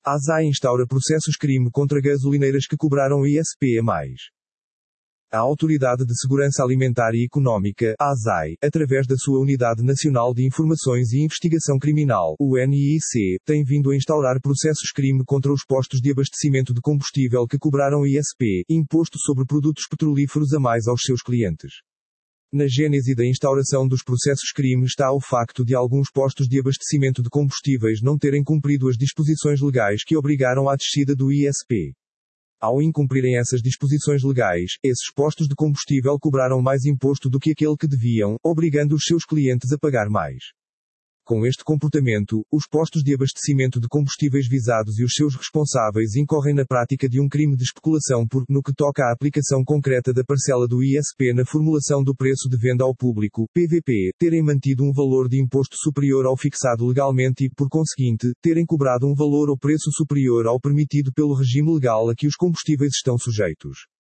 A ASAI instaura processos crime contra gasolineiras que cobraram ISP a mais. A Autoridade de Segurança Alimentar e Económica, ASAI, através da sua Unidade Nacional de Informações e Investigação Criminal, UNIIC, tem vindo a instaurar processos crime contra os postos de abastecimento de combustível que cobraram ISP, imposto sobre produtos petrolíferos a mais aos seus clientes. Na gênese da instauração dos processos crime está o facto de alguns postos de abastecimento de combustíveis não terem cumprido as disposições legais que obrigaram à descida do ISP. Ao incumprirem essas disposições legais, esses postos de combustível cobraram mais imposto do que aquele que deviam, obrigando os seus clientes a pagar mais. Com este comportamento, os postos de abastecimento de combustíveis visados e os seus responsáveis incorrem na prática de um crime de especulação por, no que toca à aplicação concreta da parcela do ISP na formulação do preço de venda ao público, PVP, terem mantido um valor de imposto superior ao fixado legalmente e, por conseguinte, terem cobrado um valor ou preço superior ao permitido pelo regime legal a que os combustíveis estão sujeitos.